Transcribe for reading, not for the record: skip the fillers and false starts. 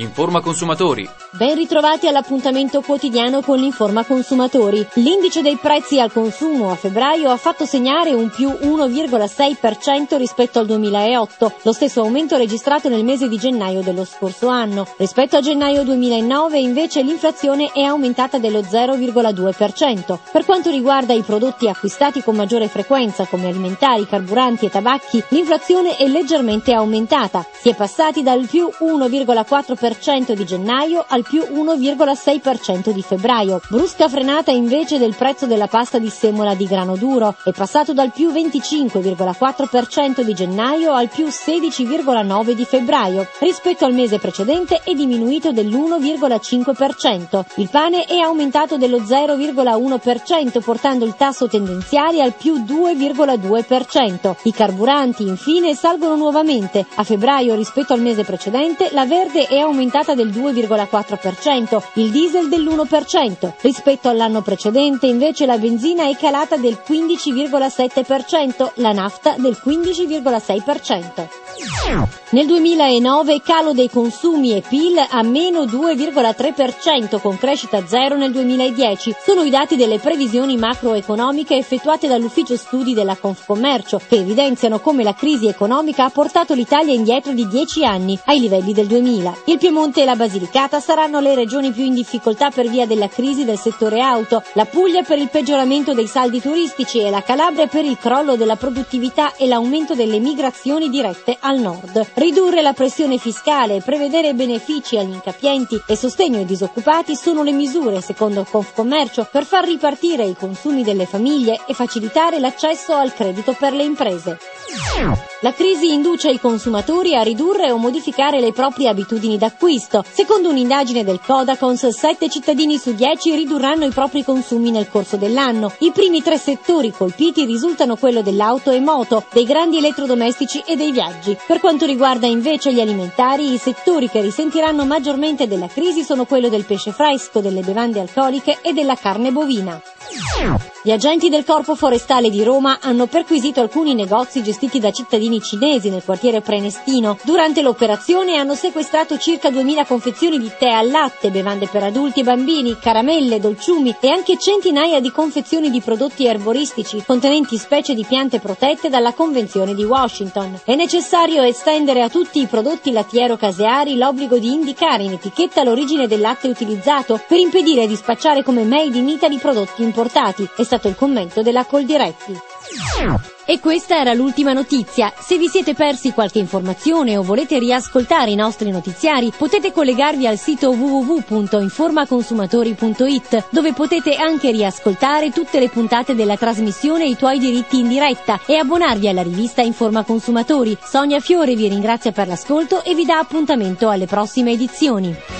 Informa Consumatori. Ben ritrovati all'appuntamento quotidiano con l'Informa Consumatori. L'indice dei prezzi al consumo a febbraio ha fatto segnare un più 1,6% rispetto al 2008, lo stesso aumento registrato nel mese di gennaio dello scorso anno. Rispetto a gennaio 2009 invece l'inflazione è aumentata dello 0,2%. Per quanto riguarda i prodotti acquistati con maggiore frequenza come alimentari, carburanti e tabacchi, l'inflazione è leggermente aumentata. Si è passati dal più 1,4% di gennaio al più 1,6% di febbraio. Brusca frenata invece del prezzo della pasta di semola di grano duro, è passato dal più 25,4% di gennaio al più 16,9% di febbraio. Rispetto al mese precedente è diminuito dell'1,5%. Il pane è aumentato dello 0,1%, portando il tasso tendenziale al più 2,2%. I carburanti infine salgono nuovamente. A febbraio rispetto al mese precedente la verde è aumentata del 2,4%, il diesel dell'1%. Rispetto all'anno precedente invece la benzina è calata del 15,7%, la nafta del 15,6%. Nel 2009 calo dei consumi e PIL a meno 2,3% con crescita zero nel 2010. Sono i dati delle previsioni macroeconomiche effettuate dall'ufficio studi della Confcommercio, che evidenziano come la crisi economica ha portato l'Italia indietro di 10 anni, ai livelli del 2000. Il Piemonte e la Basilicata saranno le regioni più in difficoltà per via della crisi del settore auto, la Puglia per il peggioramento dei saldi turistici e la Calabria per il crollo della produttività e l'aumento delle migrazioni dirette al nord. Ridurre la pressione fiscale, prevedere benefici agli incapienti e sostegno ai disoccupati sono le misure, secondo Confcommercio, per far ripartire i consumi delle famiglie e facilitare l'accesso al credito per le imprese. La crisi induce i consumatori a ridurre o modificare le proprie abitudini d'acquisto. Secondo un'indagine del Codacons, 7 cittadini su 10 ridurranno i propri consumi nel corso dell'anno. I primi 3 settori colpiti risultano quello dell'auto e moto, dei grandi elettrodomestici e dei viaggi. Per quanto riguarda invece gli alimentari, i settori che risentiranno maggiormente della crisi sono quello del pesce fresco, delle bevande alcoliche e della carne bovina. Gli agenti del Corpo Forestale di Roma hanno perquisito alcuni negozi gestiti da cittadini cinesi nel quartiere Prenestino. Durante l'operazione hanno sequestrato circa 2000 confezioni di tè al latte, bevande per adulti e bambini, caramelle, dolciumi e anche centinaia di confezioni di prodotti erboristici contenenti specie di piante protette dalla Convenzione di Washington. È necessario estendere a tutti i prodotti lattiero-caseari l'obbligo di indicare in etichetta l'origine del latte utilizzato per impedire di spacciare come made in Italy prodotti importati. È stato il commento della Coldiretti. E questa era l'ultima notizia. Se vi siete persi qualche informazione o volete riascoltare i nostri notiziari, potete collegarvi al sito www.informaconsumatori.it, dove potete anche riascoltare tutte le puntate della trasmissione I tuoi diritti in diretta e abbonarvi alla rivista Informa Consumatori. Sonia Fiore vi ringrazia per l'ascolto e vi dà appuntamento alle prossime edizioni.